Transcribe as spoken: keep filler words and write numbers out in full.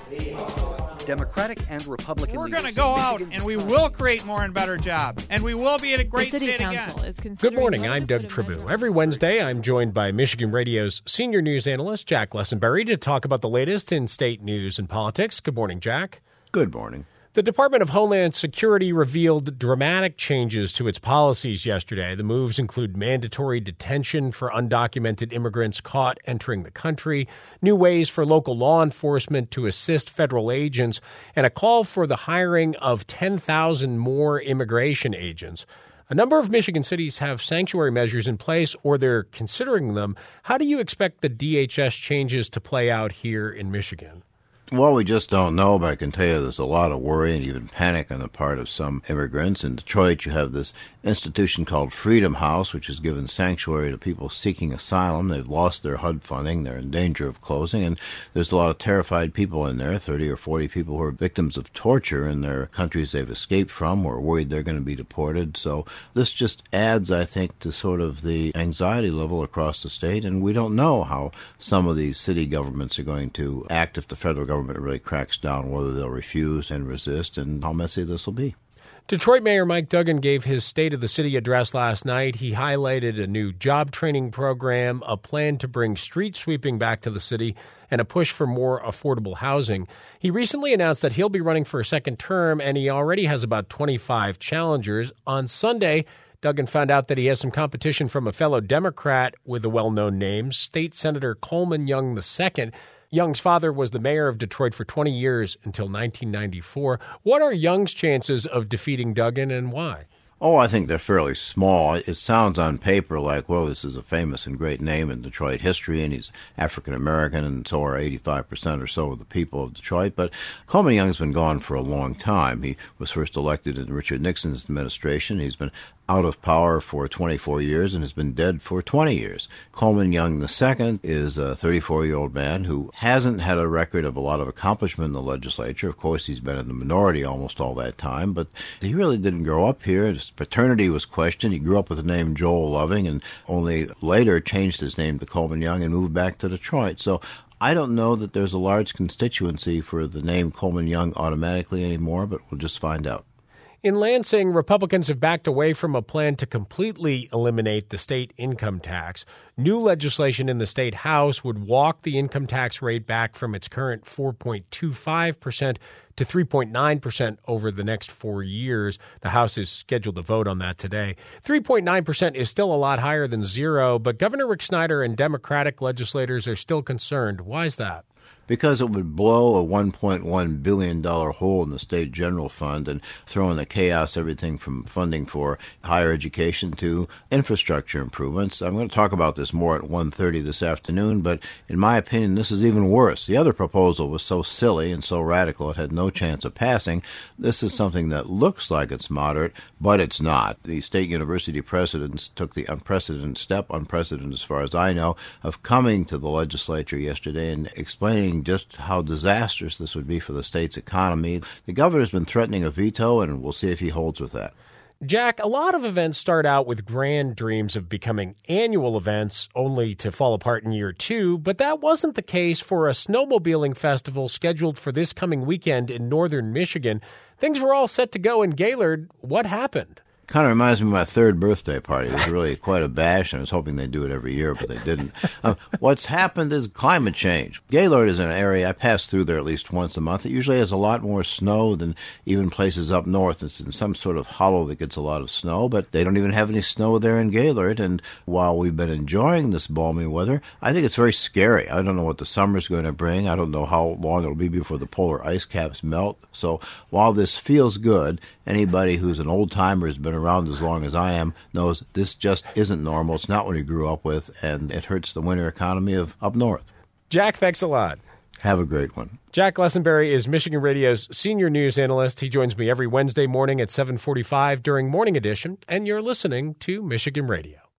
Democratic and Republican We're leaders going to go in out Michigan and we will create more and better jobs. And we will be at a great the City state Council again. Is Good morning. I'm Doug Tribou. Tribou. Every Wednesday, I'm joined by Michigan Radio's senior news analyst, Jack Lessenberry, to talk about the latest in state news and politics. Good morning, Jack. Good morning. The Department of Homeland Security revealed dramatic changes to its policies yesterday. The moves include mandatory detention for undocumented immigrants caught entering the country, new ways for local law enforcement to assist federal agents, and a call for the hiring of ten thousand more immigration agents. A number of Michigan cities have sanctuary measures in place, or they're considering them. How do you expect the D H S changes to play out here in Michigan? Well, we just don't know, but I can tell you there's a lot of worry and even panic on the part of some immigrants. In Detroit, you have this institution called Freedom House, which has given sanctuary to people seeking asylum. They've lost their H U D funding. They're in danger of closing. And there's a lot of terrified people in there, thirty or forty people who are victims of torture in their countries they've escaped from or worried they're going to be deported. So this just adds, I think, to sort of the anxiety level across the state. And we don't know how some of these city governments are going to act if the federal government really cracks down, whether they'll refuse and resist, and how messy this will be. Detroit Mayor Mike Duggan gave his State of the City address last night. He highlighted a new job training program, a plan to bring street sweeping back to the city, and a push for more affordable housing. He recently announced that he'll be running for a second term, and he already has about twenty-five challengers. On Sunday, Duggan found out that he has some competition from a fellow Democrat with a well-known name, State Senator Coleman Young the Second. Young's father was the mayor of Detroit for twenty years until nineteen ninety-four. What are Young's chances of defeating Duggan, and why? Oh, I think they're fairly small. It sounds on paper like, well, this is a famous and great name in Detroit history, and he's African-American, and so are eighty-five percent or so of the people of Detroit. But Coleman Young's been gone for a long time. He was first elected in Richard Nixon's administration. He's been out of power for twenty-four years and has been dead for twenty years. Coleman Young the Second is a thirty-four-year-old man who hasn't had a record of a lot of accomplishment in the legislature. Of course, he's been in the minority almost all that time, but he really didn't grow up here. His paternity was questioned. He grew up with the name Joel Loving and only later changed his name to Coleman Young and moved back to Detroit. So I don't know that there's a large constituency for the name Coleman Young automatically anymore, but we'll just find out. In Lansing, Republicans have backed away from a plan to completely eliminate the state income tax. New legislation in the state House would walk the income tax rate back from its current four point two five percent to three point nine percent over the next four years. The House is scheduled to vote on that today. three point nine percent is still a lot higher than zero, but Governor Rick Snyder and Democratic legislators are still concerned. Why is that? Because it would blow a one point one billion dollars hole in the state general fund and throw in the chaos everything from funding for higher education to infrastructure improvements. I'm going to talk about this more at one thirty this afternoon, but in my opinion, this is even worse. The other proposal was so silly and so radical it had no chance of passing. This is something that looks like it's moderate, but it's not. The state university presidents took the unprecedented step, unprecedented as far as I know, of coming to the legislature yesterday and explaining just how disastrous this would be for the state's economy. The governor's been threatening a veto, and we'll see if he holds with that. Jack, a lot of events start out with grand dreams of becoming annual events only to fall apart in year two, but that wasn't the case for a snowmobiling festival scheduled for this coming weekend in northern Michigan. Things were all set to go in Gaylord. What happened? Kind of reminds me of my third birthday party. It was really quite a bash, and I was hoping they'd do it every year, but they didn't. Uh, what's happened is climate change. Gaylord is an area, I pass through there at least once a month. It usually has a lot more snow than even places up north. It's in some sort of hollow that gets a lot of snow, but they don't even have any snow there in Gaylord. And while we've been enjoying this balmy weather, I think it's very scary. I don't know what the summer's going to bring. I don't know how long it'll be before the polar ice caps melt. So while this feels good, anybody who's an old-timer has been around as long as I am knows this just isn't normal. It's not what he grew up with, and it hurts the winter economy of up north. Jack, thanks a lot. Have a great one. Jack Lessenberry is Michigan Radio's senior news analyst. He joins me every Wednesday morning at seven forty-five during Morning Edition, and you're listening to Michigan Radio.